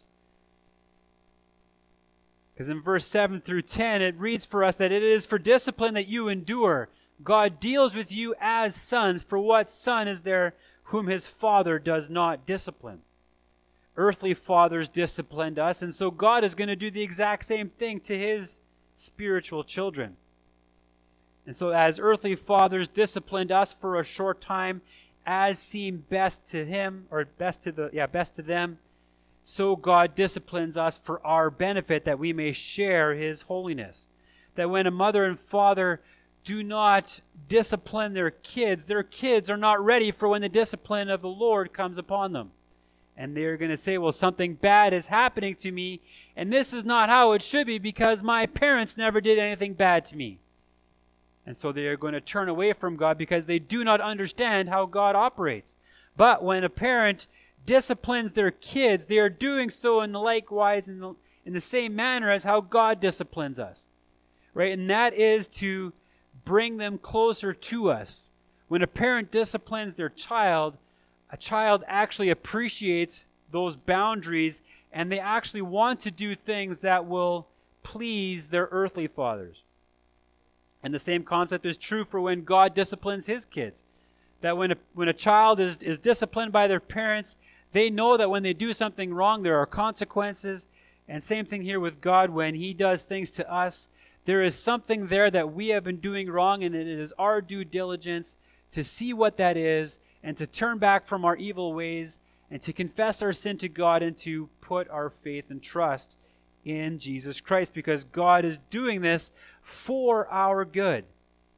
Because in verse 7 through 10, it reads for us that it is for discipline that you endure. God deals with you as sons, for what son is there whom his father does not discipline? Earthly fathers disciplined us, and so God is going to do the exact same thing to his spiritual children. And so as earthly fathers disciplined us for a short time, as seemed best to him, or best to them, so God disciplines us for our benefit, that we may share his holiness. That when a mother and father do not discipline their kids are not ready for when the discipline of the Lord comes upon them. And they're going to say, well, something bad is happening to me, and this is not how it should be because my parents never did anything bad to me. And so they are going to turn away from God because they do not understand how God operates. But when a parent disciplines their kids, they are doing so in the same manner as how God disciplines us. Right? And that is to bring them closer to us. When a parent disciplines their child, a child actually appreciates those boundaries, and they actually want to do things that will please their earthly fathers. And the same concept is true for when God disciplines his kids. That when a child is disciplined by their parents, They know that when they do something wrong, there are consequences. And same thing here with God. When he does things to us, there is something there that we have been doing wrong, and it is our due diligence to see what that is and to turn back from our evil ways and to confess our sin to God and to put our faith and trust in Jesus Christ, because God is doing this for our good.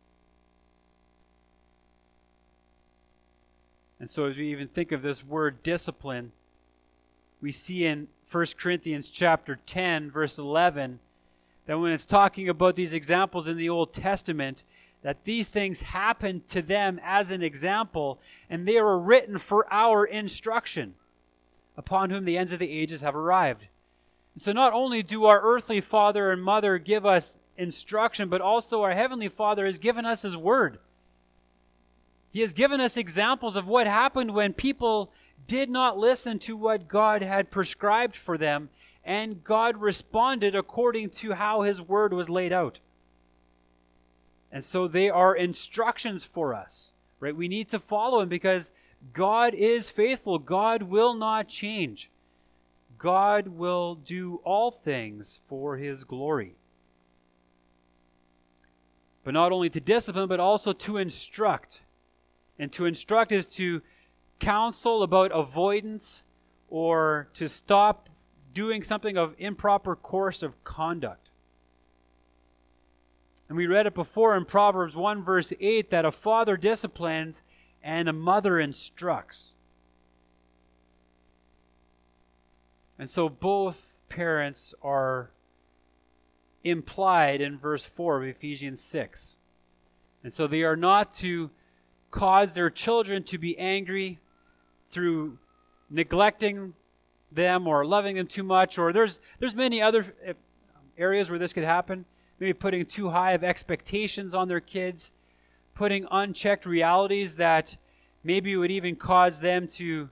And so as we even think of this word discipline, we see in 1 Corinthians chapter 10, verse 11, that when it's talking about these examples in the Old Testament, that these things happened to them as an example, and they were written for our instruction, upon whom the ends of the ages have arrived. And so not only do our earthly father and mother give us instruction, but also our heavenly Father has given us his word. He has given us examples of what happened when people did not listen to what God had prescribed for them, and God responded according to how his word was laid out. And so they are instructions for us, right? We need to follow him because God is faithful. God will not change. God will do all things for his glory. But not only to discipline, but also to instruct. And to instruct is to counsel about avoidance or to stop doing something of improper course of conduct. And we read it before in Proverbs 1 verse 8 that a father disciplines and a mother instructs. And so both parents are implied in verse 4 of Ephesians 6. And so they are not to cause their children to be angry through neglecting them or loving them too much, or there's many other areas where this could happen. Maybe putting too high of expectations on their kids, putting unchecked realities that maybe would even cause them to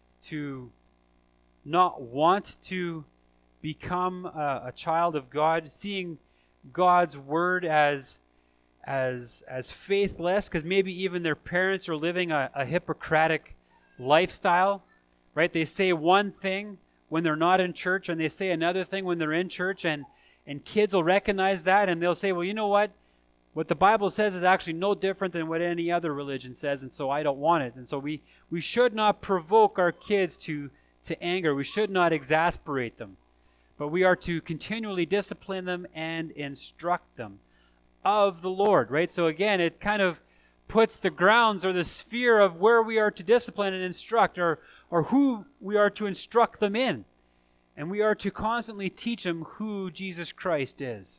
not want to become a child of God, seeing God's word as faithless, because maybe even their parents are living a Hippocratic lifestyle, right? They say one thing when they're not in church, and they say another thing when they're in church, and kids will recognize that, and they'll say, well, you know what? What the Bible says is actually no different than what any other religion says, and so I don't want it. And so we should not provoke our kids to anger. We should not exasperate them. But we are to continually discipline them and instruct them of the Lord, right? So again, it kind of puts the grounds or the sphere of where we are to discipline and instruct, or who we are to instruct them in. And we are to constantly teach them who Jesus Christ is.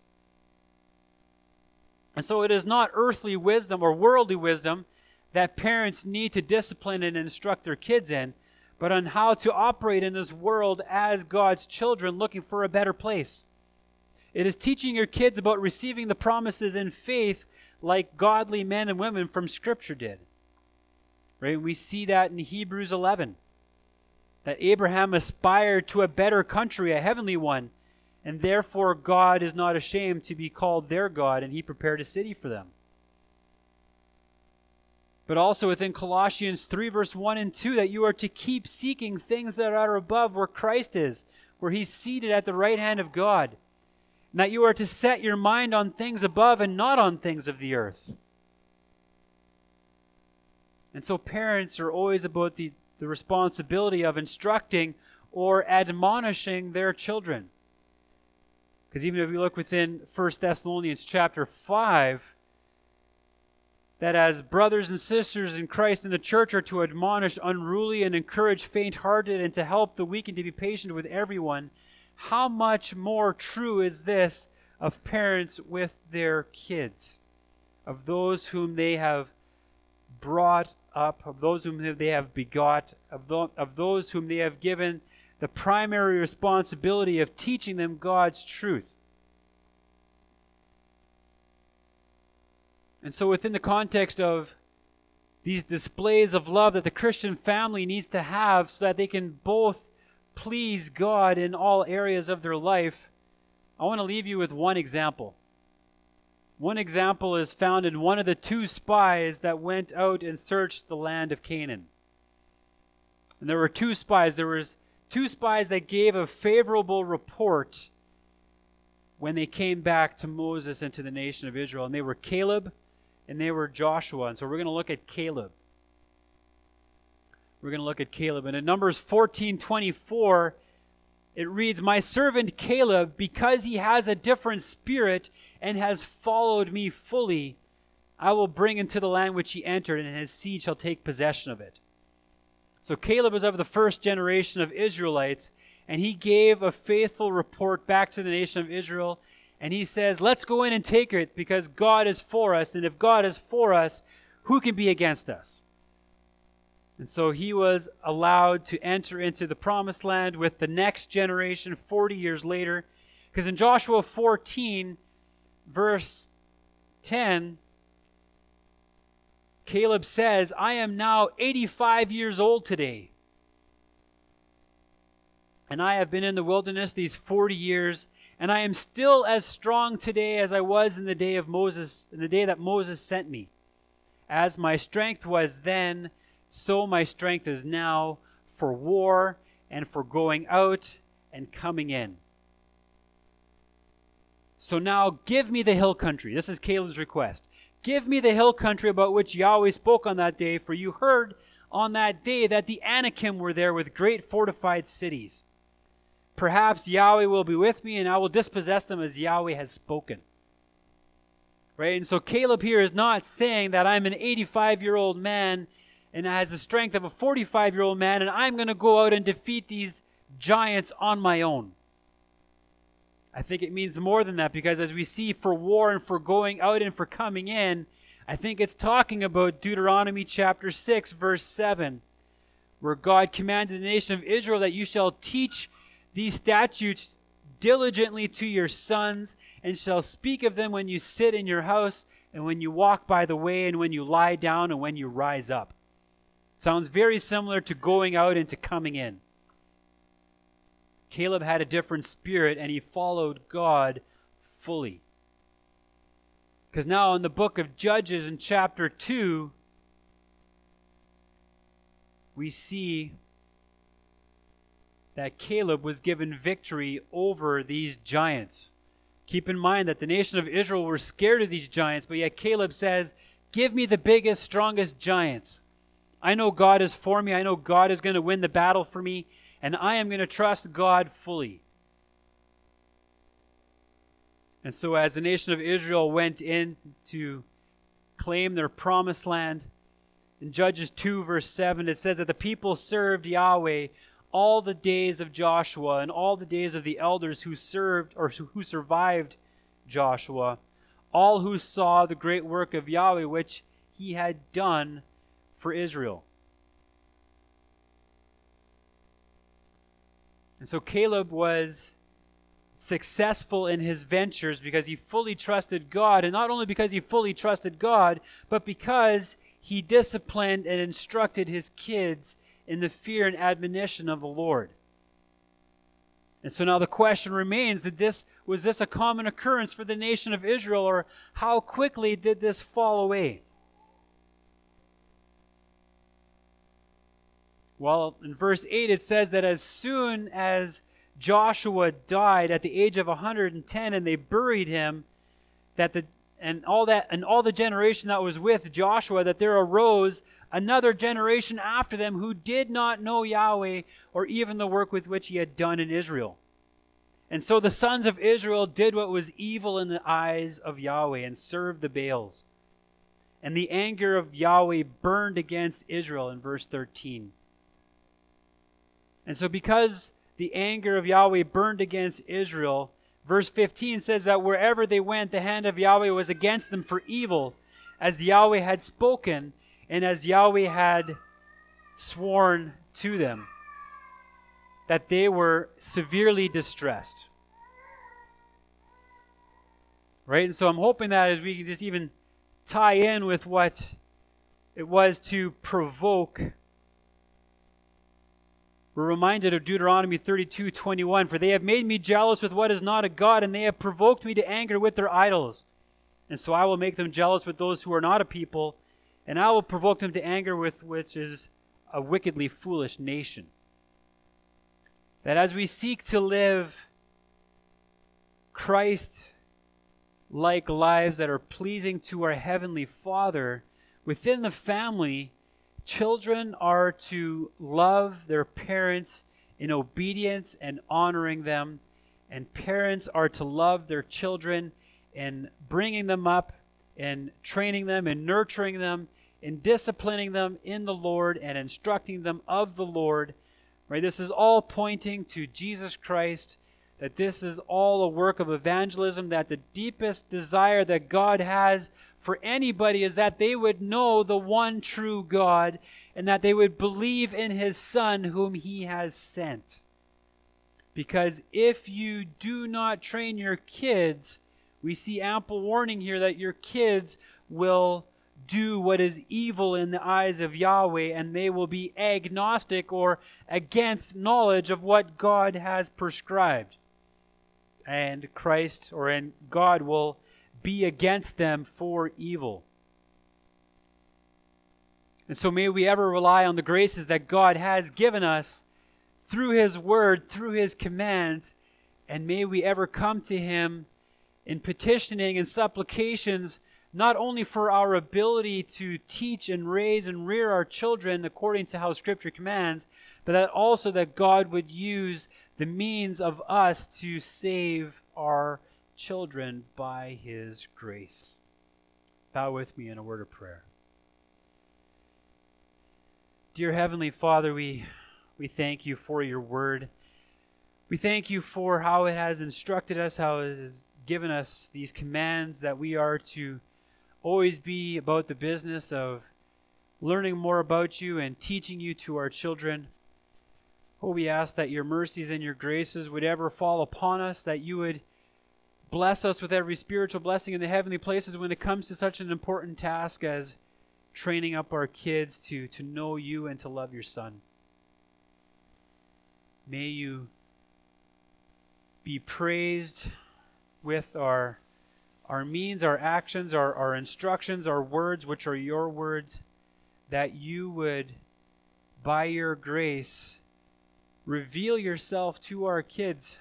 And so it is not earthly wisdom or worldly wisdom that parents need to discipline and instruct their kids in, but on how to operate in this world as God's children looking for a better place. It is teaching your kids about receiving the promises in faith like godly men and women from Scripture did. Right? We see that in Hebrews 11. That Abraham aspired to a better country, a heavenly one, and therefore God is not ashamed to be called their God, and he prepared a city for them. But also within Colossians 3 verse 1 and 2, that you are to keep seeking things that are above where Christ is, where he's seated at the right hand of God. And that you are to set your mind on things above and not on things of the earth. And so parents are always about the responsibility of instructing or admonishing their children. Because even if we look within 1 Thessalonians chapter 5, that as brothers and sisters in Christ in the church are to admonish unruly and encourage faint-hearted and to help the weak and to be patient with everyone, how much more true is this of parents with their kids, of those whom they have brought up, of those whom they have begot, of those whom they have given the primary responsibility of teaching them God's truth. And so within the context of these displays of love that the Christian family needs to have so that they can both please God in all areas of their life, I want to leave you with one example. One example is found in one of the two spies that went out and searched the land of Canaan. And there were two spies. There was two spies that gave a favorable report when they came back to Moses and to the nation of Israel. And they were Caleb and they were Joshua. And so we're going to look at Caleb. We're going to look at Caleb. And in Numbers 14:24, it reads, "My servant Caleb, because he has a different spirit and has followed me fully, I will bring into the land which he entered, and his seed shall take possession of it." So Caleb was of the first generation of Israelites, and he gave a faithful report back to the nation of Israel. And he says, let's go in and take it because God is for us. And if God is for us, who can be against us? And so he was allowed to enter into the promised land with the next generation 40 years later. Because in Joshua 14, verse 10, Caleb says, "I am now 85 years old today, and I have been in the wilderness these 40 years, and I am still as strong today as I was in the day of Moses, in the day that Moses sent me. As my strength was then, so my strength is now for war and for going out and coming in. So now give me the hill country." This is Caleb's request. "Give me the hill country about which Yahweh spoke on that day, for you heard on that day that the Anakim were there with great fortified cities. Perhaps Yahweh will be with me, and I will dispossess them as Yahweh has spoken." Right? And so Caleb here is not saying that I'm an 85-year-old man and has the strength of a 45-year-old man, and I'm going to go out and defeat these giants on my own. I think it means more than that, because as we see for war and for going out and for coming in, I think it's talking about Deuteronomy chapter 6, verse 7, where God commanded the nation of Israel that you shall teach these statutes diligently to your sons, and shall speak of them when you sit in your house, and when you walk by the way, and when you lie down, and when you rise up. Sounds very similar to going out and to coming in. Caleb had a different spirit, and he followed God fully. Because now in the book of Judges in chapter 2, we see that Caleb was given victory over these giants. Keep in mind that the nation of Israel were scared of these giants, but yet Caleb says, "Give me the biggest, strongest giants. I know God is for me. I know God is going to win the battle for me, and I am going to trust God fully." And so as the nation of Israel went in to claim their promised land, in Judges 2, verse 7, it says that the people served Yahweh all the days of Joshua and all the days of the elders who served or who survived Joshua, all who saw the great work of Yahweh which he had done for Israel. And so Caleb was successful in his ventures because he fully trusted God, and not only because he fully trusted God, but because he disciplined and instructed his kids in the fear and admonition of the Lord. And so now the question remains, was this a common occurrence for the nation of Israel, or how quickly did this fall away? Well, in verse 8 it says that as soon as Joshua died at the age of 110 and they buried him, and all the generation that was with Joshua, that there arose another generation after them who did not know Yahweh or even the work with which he had done in Israel. And so the sons of Israel did what was evil in the eyes of Yahweh and served the Baals. And the anger of Yahweh burned against Israel in verse 13. And so because the anger of Yahweh burned against Israel, verse 15 says that wherever they went, the hand of Yahweh was against them for evil, as Yahweh had spoken and as Yahweh had sworn to them, that they were severely distressed. Right? And so I'm hoping that as we can just even tie in with what it was to provoke, we're reminded of Deuteronomy 32:21, "For they have made me jealous with what is not a God, and they have provoked me to anger with their idols. And so I will make them jealous with those who are not a people, and I will provoke them to anger with which is a wickedly foolish nation. That as we seek to live Christ-like lives that are pleasing to our Heavenly Father, within the family, children are to love their parents in obedience and honoring them, and parents are to love their children in bringing them up and training them and nurturing them and disciplining them in the Lord and instructing them of the Lord. Right? This is all pointing to Jesus Christ, that this is all a work of evangelism, that the deepest desire that God has for anybody is that they would know the one true God and that they would believe in his Son whom he has sent. Because if you do not train your kids, we see ample warning here that your kids will do what is evil in the eyes of Yahweh, and they will be agnostic or against knowledge of what God has prescribed. And God will be against them for evil. And so may we ever rely on the graces that God has given us through his word, through his commands, and may we ever come to him in petitioning and supplications, not only for our ability to teach and raise and rear our children according to how Scripture commands, but that also that God would use the means of us to save our children by his grace. Bow with me in a word of prayer. Dear Heavenly Father, we thank you for your word. We thank you for how it has instructed us, how it has given us these commands that we are to always be about the business of learning more about you and teaching you to our children. Oh, we ask that your mercies and your graces would ever fall upon us, that you would bless us with every spiritual blessing in the heavenly places when it comes to such an important task as training up our kids to know you and to love your Son. May you be praised with our means, our actions, our instructions, our words, which are your words, that you would, by your grace, reveal yourself to our kids,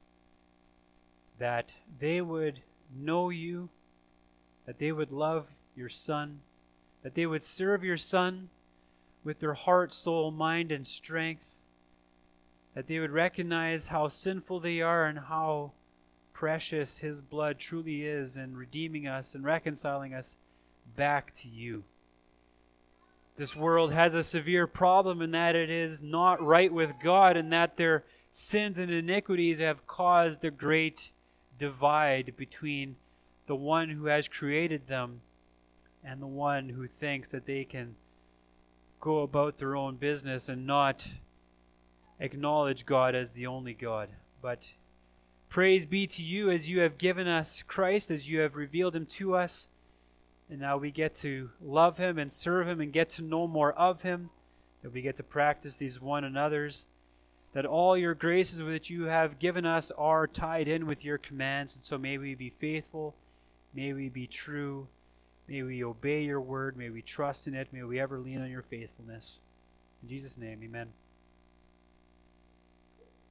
that they would know you, that they would love your Son, that they would serve your Son with their heart, soul, mind, and strength, that they would recognize how sinful they are and how precious his blood truly is in redeeming us and reconciling us back to you. This world has a severe problem in that it is not right with God, and that their sins and iniquities have caused a great divide between the one who has created them and the one who thinks that they can go about their own business and not acknowledge God as the only God. But praise be to you as you have given us Christ, as you have revealed him to us. And now we get to love him and serve him and get to know more of him. That we get to practice these one another's. That all your graces that you have given us are tied in with your commands. And so may we be faithful. May we be true. May we obey your word. May we trust in it. May we ever lean on your faithfulness. In Jesus' name, amen.